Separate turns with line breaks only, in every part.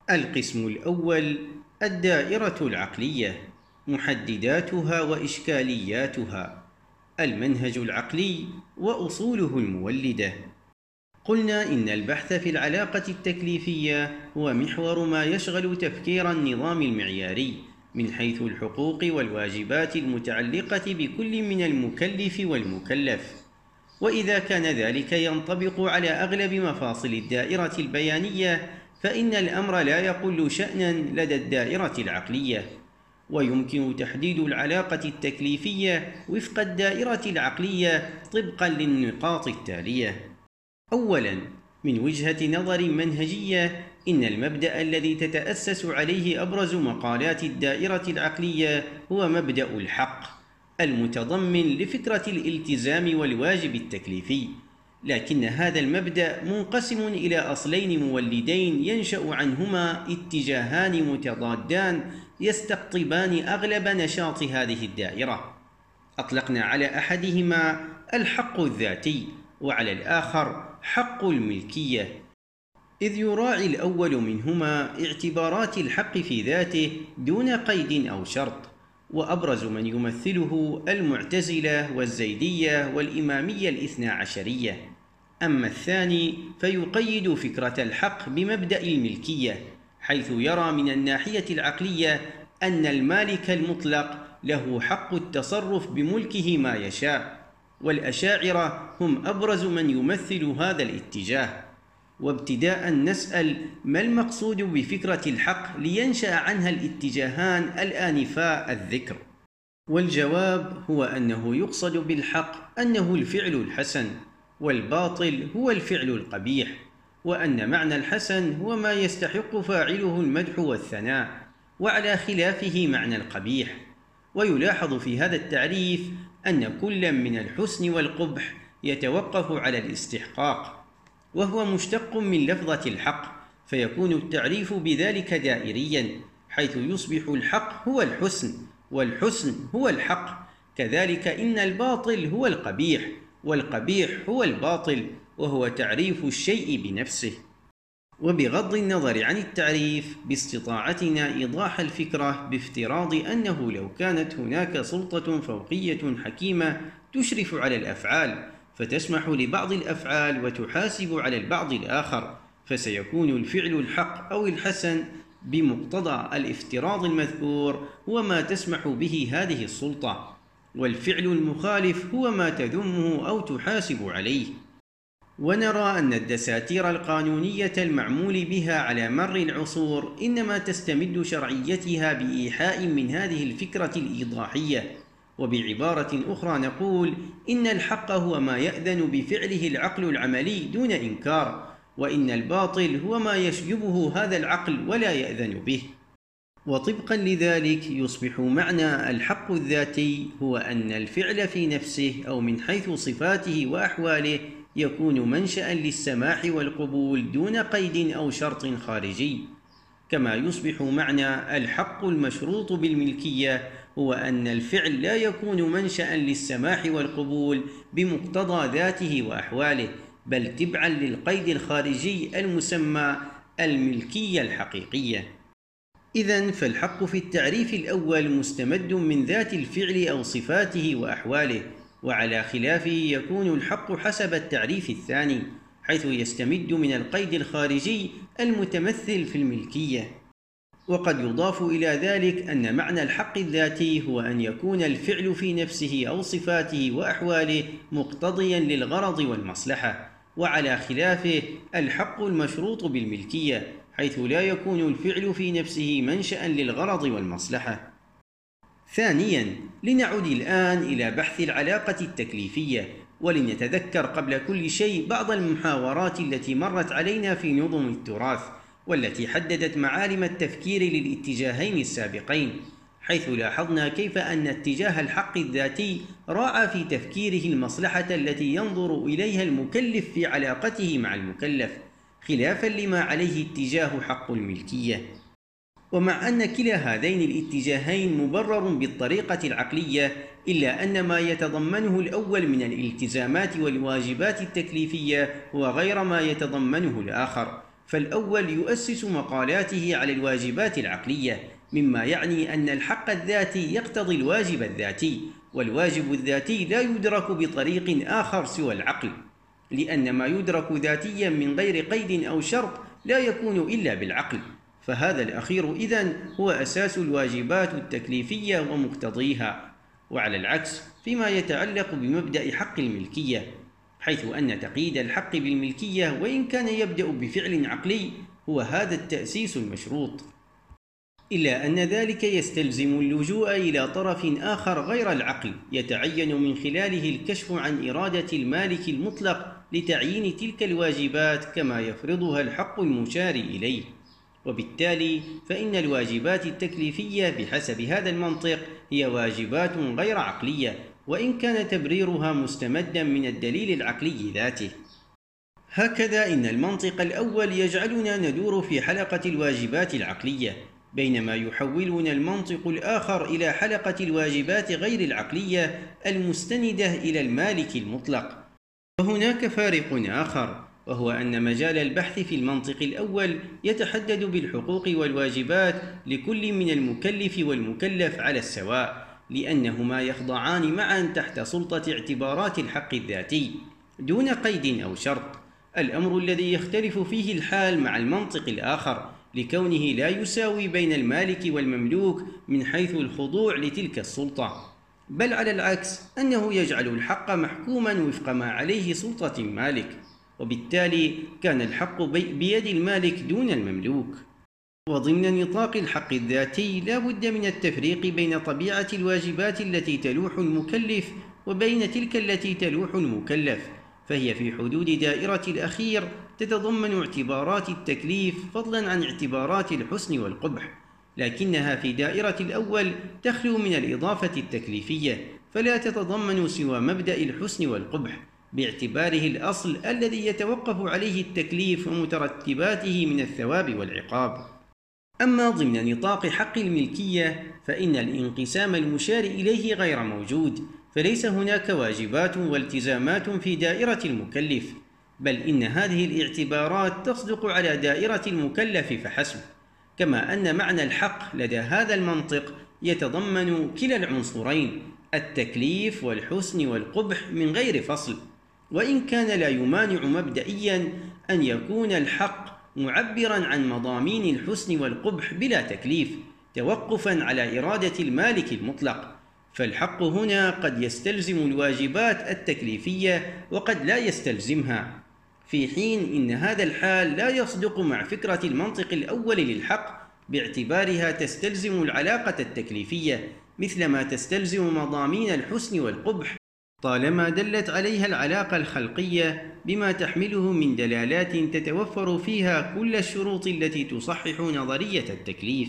القسم الأول: الدائرة العقلية، محدداتها وإشكالياتها، المنهج العقلي وأصوله المولدة. قلنا إن البحث في العلاقة التكليفية هو محور ما يشغل تفكير النظام المعياري من حيث الحقوق والواجبات المتعلقة بكل من المكلف والمكلف. وإذا كان ذلك ينطبق على أغلب مفاصل الدائرة البيانية، فإن الأمر لا يقل شأناً لدى الدائرة العقلية، ويمكن تحديد العلاقة التكليفية وفق الدائرة العقلية طبقاً للنقاط التالية. أولاً، من وجهة نظر منهجية، إن المبدأ الذي تتأسس عليه أبرز مقالات الدائرة العقلية هو مبدأ الحق، المتضمن لفكرة الالتزام والواجب التكليفي. لكن هذا المبدأ منقسم إلى أصلين مولدين ينشأ عنهما اتجاهان متضادان يستقطبان أغلب نشاط هذه الدائرة. أطلقنا على أحدهما الحق الذاتي، وعلى الآخر حق الملكية، إذ يراعي الأول منهما اعتبارات الحق في ذاته دون قيد أو شرط، وأبرز من يمثله المعتزلة والزيدية والإمامية الاثنا عشرية. أما الثاني فيقيد فكرة الحق بمبدأ الملكية، حيث يرى من الناحية العقلية أن المالك المطلق له حق التصرف بملكه ما يشاء. والأشاعرة هم أبرز من يمثل هذا الاتجاه. وابتداء نسأل: ما المقصود بفكرة الحق لينشأ عنها الاتجاهان الآنفا الذكر؟ والجواب هو أنه يقصد بالحق أنه الفعل الحسن، والباطل هو الفعل القبيح، وأن معنى الحسن هو ما يستحق فاعله المدح والثناء، وعلى خلافه معنى القبيح. ويلاحظ في هذا التعريف أن كل من الحسن والقبح يتوقف على الاستحقاق، وهو مشتق من لفظة الحق، فيكون التعريف بذلك دائريا، حيث يصبح الحق هو الحسن، والحسن هو الحق. كذلك إن الباطل هو القبيح، والقبيح هو الباطل، وهو تعريف الشيء بنفسه. وبغض النظر عن التعريف، باستطاعتنا إيضاح الفكرة بافتراض أنه لو كانت هناك سلطة فوقية حكيمة تشرف على الأفعال، فتسمح لبعض الأفعال وتحاسب على البعض الآخر، فسيكون الفعل الحق أو الحسن بمقتضى الافتراض المذكور هو ما تسمح به هذه السلطة، والفعل المخالف هو ما تذمه أو تحاسب عليه. ونرى أن الدساتير القانونية المعمول بها على مر العصور إنما تستمد شرعيتها بإيحاء من هذه الفكرة الإيضاحية. وبعبارة أخرى نقول إن الحق هو ما يأذن بفعله العقل العملي دون إنكار، وإن الباطل هو ما يشجبه هذا العقل ولا يأذن به. وطبقا لذلك يصبح معنى الحق الذاتي هو أن الفعل في نفسه أو من حيث صفاته وأحواله يكون منشأ للسماح والقبول دون قيد أو شرط خارجي. كما يصبح معنى الحق المشروط بالملكية هو أن الفعل لا يكون منشأ للسماح والقبول بمقتضى ذاته وأحواله، بل تبعا للقيد الخارجي المسمى الملكية الحقيقية. إذن فالحق في التعريف الأول مستمد من ذات الفعل أو صفاته وأحواله، وعلى خلافه يكون الحق حسب التعريف الثاني، حيث يستمد من القيد الخارجي المتمثل في الملكية. وقد يضاف إلى ذلك أن معنى الحق الذاتي هو أن يكون الفعل في نفسه أو صفاته وأحواله مقتضيا للغرض والمصلحة، وعلى خلافه الحق المشروط بالملكية، حيث لا يكون الفعل في نفسه منشأ للغرض والمصلحة. ثانياً، لنعود الآن إلى بحث العلاقة التكليفية، ولنتذكر قبل كل شيء بعض المحاورات التي مرت علينا في نظم التراث، والتي حددت معالم التفكير للاتجاهين السابقين، حيث لاحظنا كيف أن اتجاه الحق الذاتي راعى في تفكيره المصلحة التي ينظر إليها المكلف في علاقته مع المكلف، خلافاً لما عليه اتجاه حق الملكية. ومع أن كلا هذين الاتجاهين مبرر بالطريقة العقلية، إلا أن ما يتضمنه الأول من الالتزامات والواجبات التكليفية هو غير ما يتضمنه الآخر، فالأول يؤسس مقالاته على الواجبات العقلية، مما يعني أن الحق الذاتي يقتضي الواجب الذاتي، والواجب الذاتي لا يدرك بطريق آخر سوى العقل، لأن ما يدرك ذاتيا من غير قيد أو شرط لا يكون إلا بالعقل، فهذا الأخير إذن هو أساس الواجبات التكليفية ومقتضيها. وعلى العكس فيما يتعلق بمبدأ حق الملكية، حيث أن تقييد الحق بالملكية وإن كان يبدأ بفعل عقلي هو هذا التأسيس المشروط، إلا أن ذلك يستلزم اللجوء إلى طرف آخر غير العقل يتعين من خلاله الكشف عن إرادة المالك المطلق لتعيين تلك الواجبات كما يفرضها الحق المشار إليه. وبالتالي فإن الواجبات التكليفية بحسب هذا المنطق هي واجبات غير عقلية، وإن كان تبريرها مستمدا من الدليل العقلي ذاته. هكذا إن المنطق الأول يجعلنا ندور في حلقة الواجبات العقلية، بينما يحولنا المنطق الآخر إلى حلقة الواجبات غير العقلية المستندة إلى المالك المطلق. وهناك فارق آخر، وهو أن مجال البحث في المنطق الأول يتحدد بالحقوق والواجبات لكل من المكلف والمكلف على السواء، لأنهما يخضعان معا تحت سلطة اعتبارات الحق الذاتي دون قيد أو شرط، الأمر الذي يختلف فيه الحال مع المنطق الآخر، لكونه لا يساوي بين المالك والمملوك من حيث الخضوع لتلك السلطة، بل على العكس أنه يجعل الحق محكوما وفق ما عليه سلطة المالك، وبالتالي كان الحق بيد المالك دون المملوك. وضمن نطاق الحق الذاتي لا بد من التفريق بين طبيعة الواجبات التي تلوح المكلف وبين تلك التي تلوح المكلف، فهي في حدود دائرة الأخير تتضمن اعتبارات التكليف فضلا عن اعتبارات الحسن والقبح، لكنها في دائرة الأول تخلو من الإضافة التكليفية، فلا تتضمن سوى مبدأ الحسن والقبح باعتباره الأصل الذي يتوقف عليه التكليف ومترتباته من الثواب والعقاب. أما ضمن نطاق حق الملكية فإن الانقسام المشار إليه غير موجود، فليس هناك واجبات والتزامات في دائرة المكلف، بل إن هذه الاعتبارات تصدق على دائرة المكلف فحسب، كما أن معنى الحق لدى هذا المنطق يتضمن كلا العنصرين التكليف والحسن والقبح من غير فصل، وإن كان لا يمانع مبدئيا أن يكون الحق معبرا عن مضامين الحسن والقبح بلا تكليف توقفا على إرادة المالك المطلق، فالحق هنا قد يستلزم الواجبات التكليفية وقد لا يستلزمها، في حين إن هذا الحال لا يصدق مع فكرة المنطق الأول للحق باعتبارها تستلزم العلاقة التكليفية مثلما تستلزم مضامين الحسن والقبح طالما دلت عليها العلاقة الخلقية بما تحمله من دلالات تتوفر فيها كل الشروط التي تصحح نظرية التكليف.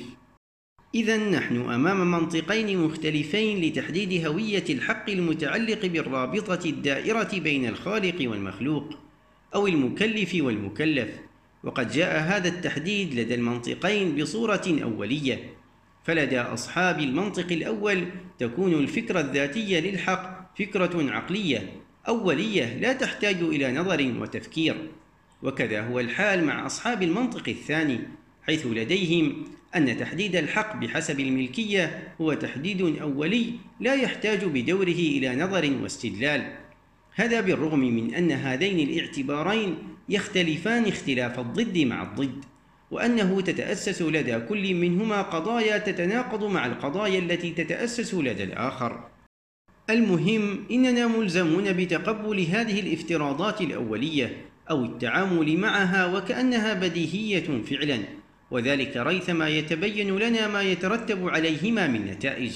إذن نحن أمام منطقين مختلفين لتحديد هوية الحق المتعلق بالرابطة الدائرة بين الخالق والمخلوق أو المكلف والمكلف، وقد جاء هذا التحديد لدى المنطقين بصورة أولية، فلدى أصحاب المنطق الأول تكون الفكرة الذاتية للحق فكرة عقلية أولية لا تحتاج إلى نظر وتفكير، وكذا هو الحال مع أصحاب المنطق الثاني، حيث لديهم أن تحديد الحق بحسب الملكية هو تحديد أولي لا يحتاج بدوره إلى نظر واستدلال، هذا بالرغم من أن هذين الاعتبارين يختلفان اختلاف الضد مع الضد، وأنه تتأسس لدى كل منهما قضايا تتناقض مع القضايا التي تتأسس لدى الآخر. المهم إننا ملزمون بتقبل هذه الافتراضات الأولية أو التعامل معها وكأنها بديهية فعلا، وذلك ريثما يتبين لنا ما يترتب عليهما من نتائج،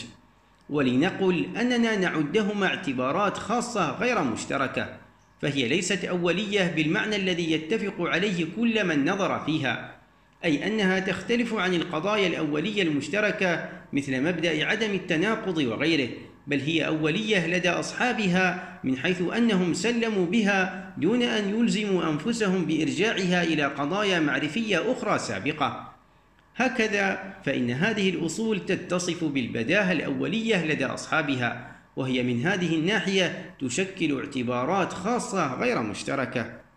ولنقل أننا نعدهما اعتبارات خاصة غير مشتركة، فهي ليست أولية بالمعنى الذي يتفق عليه كل من نظر فيها، أي أنها تختلف عن القضايا الأولية المشتركة مثل مبدأ عدم التناقض وغيره، بل هي أولية لدى أصحابها من حيث أنهم سلموا بها دون أن يلزموا أنفسهم بإرجاعها إلى قضايا معرفية أخرى سابقة. هكذا فإن هذه الأصول تتصف بالبداهة الأولية لدى أصحابها، وهي من هذه الناحية تشكل اعتبارات خاصة غير مشتركة.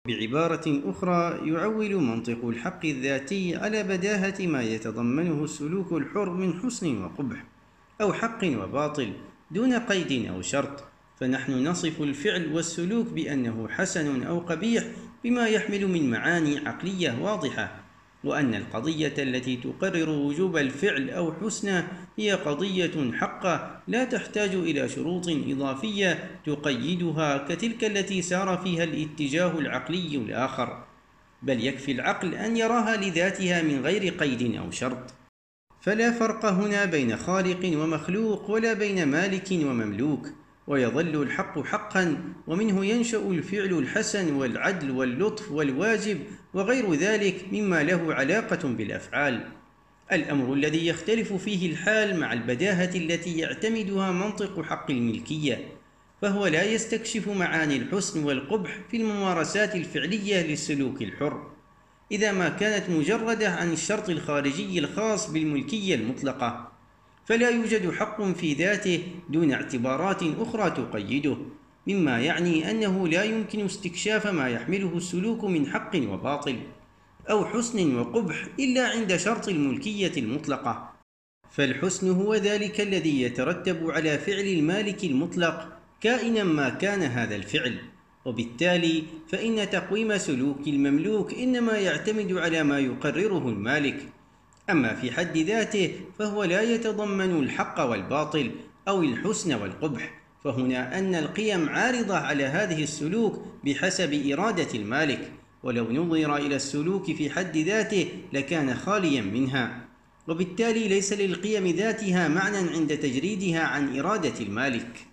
بعبارة أخرى، يعول منطق الحق الذاتي على بداهة ما يتضمنه السلوك الحر من حسن وقبح، أو حق وباطل، دون قيد أو شرط. فنحن نصف الفعل والسلوك بأنه حسن أو قبيح بما يحمل من معاني عقلية واضحة، وأن القضية التي تقرر وجوب الفعل أو حسنه هي قضية حقة لا تحتاج إلى شروط إضافية تقيدها كتلك التي سار فيها الاتجاه العقلي الآخر، بل يكفي العقل أن يراها لذاتها من غير قيد أو شرط. فلا فرق هنا بين خالق ومخلوق، ولا بين مالك ومملوك، ويظل الحق حقا، ومنه ينشأ الفعل الحسن والعدل واللطف والواجب وغير ذلك مما له علاقة بالأفعال. الأمر الذي يختلف فيه الحال مع البداهة التي يعتمدها منطق حق الملكية، فهو لا يستكشف معاني الحسن والقبح في الممارسات الفعلية للسلوك الحر، إذا ما كانت مجردة عن الشرط الخارجي الخاص بالملكية المطلقة، فلا يوجد حق في ذاته دون اعتبارات أخرى تقيده، مما يعني أنه لا يمكن استكشاف ما يحمله السلوك من حق وباطل أو حسن وقبح إلا عند شرط الملكية المطلقة. فالحسن هو ذلك الذي يترتب على فعل المالك المطلق كائنا ما كان هذا الفعل، وبالتالي فإن تقويم سلوك المملوك إنما يعتمد على ما يقرره المالك. أما في حد ذاته فهو لا يتضمن الحق والباطل أو الحسن والقبح، فهنا أن القيم عارضة على هذه السلوك بحسب إرادة المالك، ولو نظر إلى السلوك في حد ذاته لكان خاليا منها، وبالتالي ليس للقيم ذاتها معنى عند تجريدها عن إرادة المالك.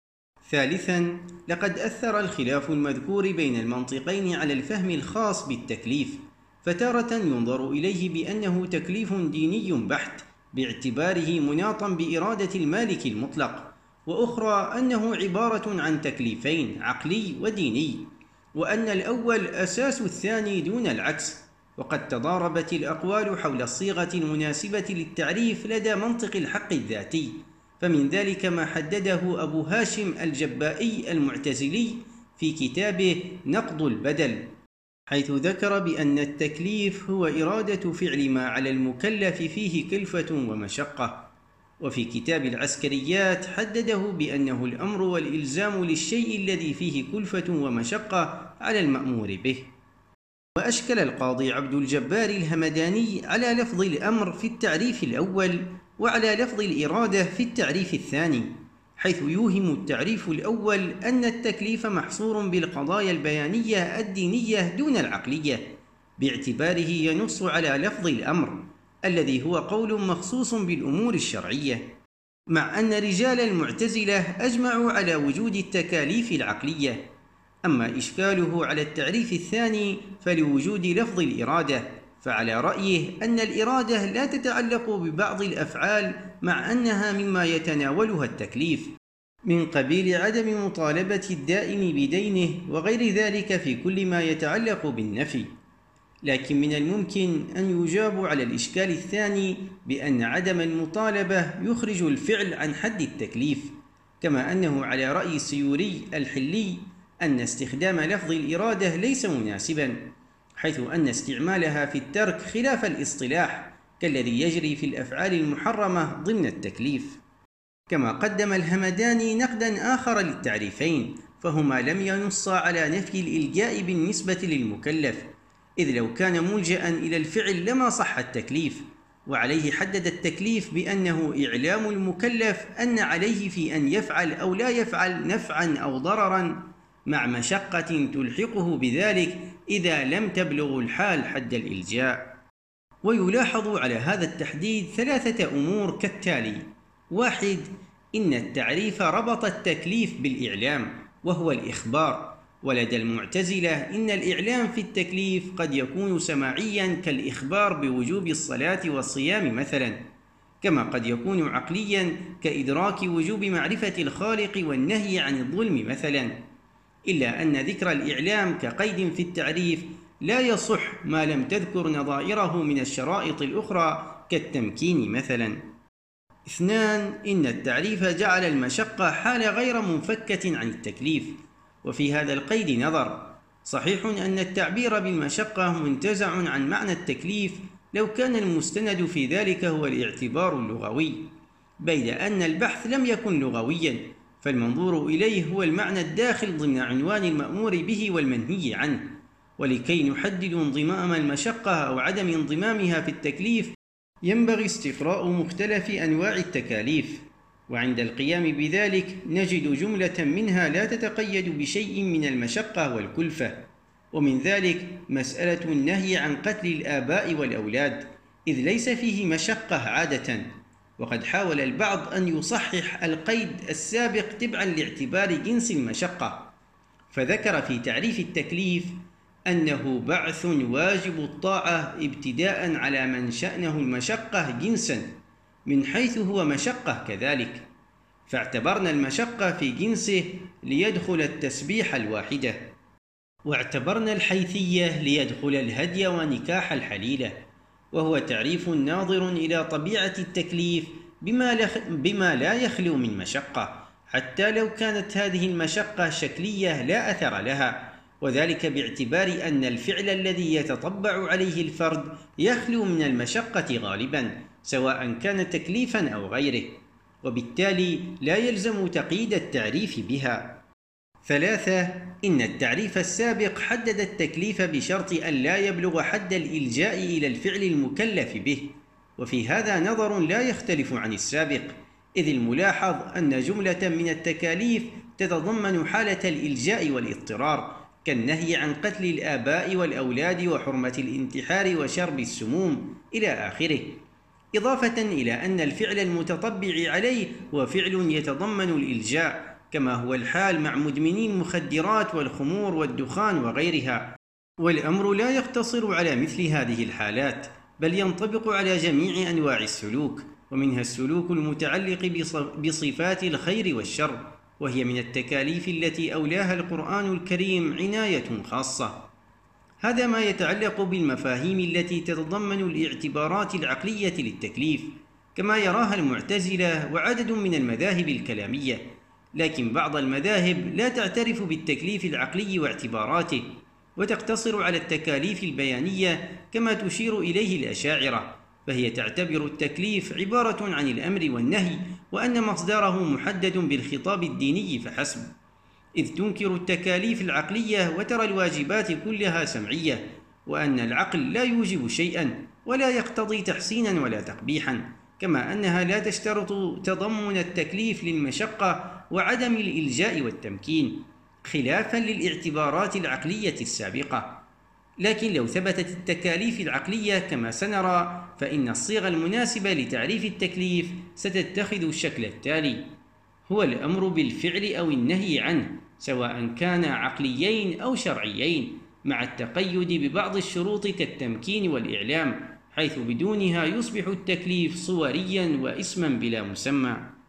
ثالثا، لقد أثر الخلاف المذكور بين المنطقين على الفهم الخاص بالتكليف، فتارة ينظر إليه بأنه تكليف ديني بحت باعتباره مناطا بإرادة المالك المطلق، وأخرى أنه عبارة عن تكليفين عقلي وديني، وأن الأول أساس الثاني دون العكس. وقد تضاربت الأقوال حول الصيغة المناسبة للتعريف لدى منطق الحق الذاتي، فمن ذلك ما حدده أبو هاشم الجبائي المعتزلي في كتابه نقض البدل، حيث ذكر بأن التكليف هو إرادة فعل ما على المكلف فيه كلفة ومشقة. وفي كتاب العسكريات حدده بأنه الأمر والإلزام للشيء الذي فيه كلفة ومشقة على المأمور به. وأشكل القاضي عبد الجبار الهمداني على لفظ الأمر في التعريف الأول وعلى لفظ الإرادة في التعريف الثاني، حيث يوهم التعريف الأول أن التكليف محصور بالقضايا البيانية الدينية دون العقلية، باعتباره ينص على لفظ الأمر الذي هو قول مخصوص بالأمور الشرعية، مع أن رجال المعتزلة أجمعوا على وجود التكاليف العقلية. أما إشكاله على التعريف الثاني فلوجود لفظ الإرادة، فعلى رأيه أن الإرادة لا تتعلق ببعض الأفعال مع أنها مما يتناولها التكليف، من قبيل عدم مطالبة الدائم بدينه وغير ذلك في كل ما يتعلق بالنفي. لكن من الممكن أن يجاب على الإشكال الثاني بأن عدم المطالبة يخرج الفعل عن حد التكليف، كما أنه على رأي السيوري الحلي أن استخدام لفظ الإرادة ليس مناسبا، حيث أن استعمالها في الترك خلاف الاصطلاح كالذي يجري في الأفعال المحرمة ضمن التكليف. كما قدم الهمداني نقدا آخر للتعريفين، فهما لم ينصا على نفي الإلجاء بالنسبة للمكلف، إذ لو كان ملجأ إلى الفعل لما صح التكليف، وعليه حدد التكليف بأنه إعلام المكلف أن عليه في أن يفعل أو لا يفعل نفعا أو ضررا مع مشقة تلحقه بذلك إذا لم تبلغ الحال حد الإلجاء. ويلاحظ على هذا التحديد ثلاثة أمور كالتالي: 1. إن التعريف ربط التكليف بالإعلام وهو الإخبار، ولدى المعتزلة إن الإعلام في التكليف قد يكون سماعيا كالإخبار بوجوب الصلاة والصيام مثلا، كما قد يكون عقليا كإدراك وجوب معرفة الخالق والنهي عن الظلم مثلا، إلا أن ذكر الإعلام كقيد في التعريف لا يصح ما لم تذكر نظائره من الشرائط الأخرى كالتمكين مثلا. 2. إن التعريف جعل المشقة حال غير منفكة عن التكليف، وفي هذا القيد نظر، صحيح أن التعبير بالمشقة منتزع عن معنى التكليف لو كان المستند في ذلك هو الاعتبار اللغوي، بيد أن البحث لم يكن لغويا، فالمنظور إليه هو المعنى الداخل ضمن عنوان المأمور به والمنهي عنه. ولكي نحدد انضمام المشقة أو عدم انضمامها في التكليف ينبغي استقراء مختلف أنواع التكاليف، وعند القيام بذلك نجد جملة منها لا تتقيد بشيء من المشقة والكلفة، ومن ذلك مسألة النهي عن قتل الآباء والأولاد، إذ ليس فيه مشقة عادة. وقد حاول البعض أن يصحح القيد السابق تبعا لاعتبار جنس المشقة، فذكر في تعريف التكليف أنه بعث واجب الطاعة ابتداء على من شأنه المشقة جنسا من حيث هو مشقة كذلك، فاعتبرنا المشقة في جنسه ليدخل التسبيح الواحدة، واعتبرنا الحيثية ليدخل الهدي ونكاح الحليلة، وهو تعريف ناظر إلى طبيعة التكليف بما لا يخلو من مشقة، حتى لو كانت هذه المشقة شكلية لا أثر لها، وذلك باعتبار أن الفعل الذي يتطبع عليه الفرد يخلو من المشقة غالبا، سواء كان تكليفا أو غيره، وبالتالي لا يلزم تقييد التعريف بها. 3. إن التعريف السابق حدد التكليف بشرط أن لا يبلغ حد الإلجاء إلى الفعل المكلف به، وفي هذا نظر لا يختلف عن السابق، إذ الملاحظ أن جملة من التكاليف تتضمن حالة الإلجاء والاضطرار، كالنهي عن قتل الآباء والأولاد وحرمة الانتحار وشرب السموم إلى آخره، إضافة إلى أن الفعل المتطبع عليه هو فعل يتضمن الإلجاء، كما هو الحال مع مدمني المخدرات والخمور والدخان وغيرها. والأمر لا يقتصر على مثل هذه الحالات، بل ينطبق على جميع أنواع السلوك، ومنها السلوك المتعلق بصفات الخير والشر، وهي من التكاليف التي أولاها القرآن الكريم عناية خاصة. هذا ما يتعلق بالمفاهيم التي تتضمن الاعتبارات العقلية للتكليف، كما يراها المعتزلة وعدد من المذاهب الكلامية، لكن بعض المذاهب لا تعترف بالتكليف العقلي واعتباراته، وتقتصر على التكاليف البيانية كما تشير إليه الأشاعرة، فهي تعتبر التكليف عبارة عن الأمر والنهي، وأن مصدره محدد بالخطاب الديني فحسب، إذ تنكر التكاليف العقلية وترى الواجبات كلها سمعية، وأن العقل لا يوجب شيئا ولا يقتضي تحسينا ولا تقبيحا، كما أنها لا تشترط تضمن التكليف للمشقة وعدم الإلجاء والتمكين، خلافا للاعتبارات العقلية السابقة. لكن لو ثبتت التكاليف العقلية كما سنرى، فإن الصيغة المناسبة لتعريف التكليف ستتخذ الشكل التالي: هو الأمر بالفعل أو النهي عنه، سواء كان عقليين أو شرعيين، مع التقيد ببعض الشروط كالتمكين والإعلام، حيث بدونها يصبح التكليف صوريا واسما بلا مسمى.